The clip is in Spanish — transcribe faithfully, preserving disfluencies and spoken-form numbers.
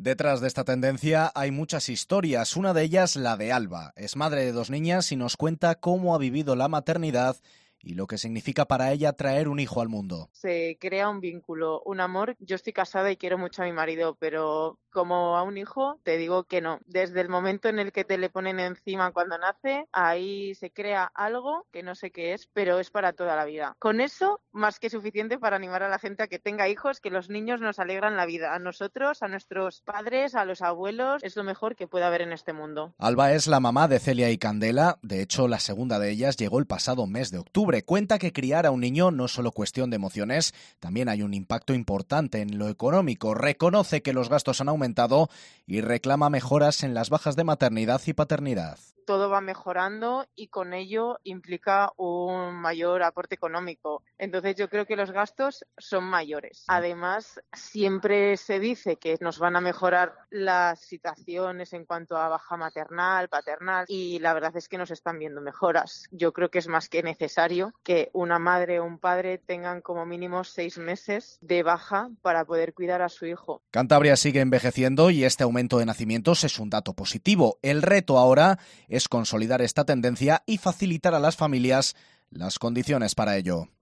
Detrás de esta tendencia hay muchas historias, una de ellas la de Alba. Es madre de dos niñas y nos cuenta cómo ha vivido la maternidad y lo que significa para ella traer un hijo al mundo. Se crea un vínculo, un amor. Yo estoy casada y quiero mucho a mi marido, pero como a un hijo te digo que no. Desde el momento en el que te le ponen encima cuando nace, ahí se crea algo que no sé qué es, pero es para toda la vida. Con eso, más que suficiente para animar a la gente a que tenga hijos, que los niños nos alegran la vida. A nosotros, a nuestros padres, a los abuelos, es lo mejor que puede haber en este mundo. Alba es la mamá de Celia y Candela. De hecho, la segunda de ellas llegó el pasado mes de octubre. Cuenta que criar a un niño no es solo cuestión de emociones, también hay un impacto importante en lo económico. Reconoce que los gastos han aumentado y reclama mejoras en las bajas de maternidad y paternidad. Todo va mejorando y con ello implica un mayor aporte económico. Entonces yo creo que los gastos son mayores. Además, siempre se dice que nos van a mejorar las situaciones en cuanto a baja maternal, paternal, y la verdad es que nos están viendo mejoras. Yo creo que es más que necesario que una madre o un padre tengan como mínimo seis meses de baja para poder cuidar a su hijo. Cantabria sigue envejeciendo y este aumento de nacimientos es un dato positivo. El reto ahora es consolidar esta tendencia y facilitar a las familias las condiciones para ello.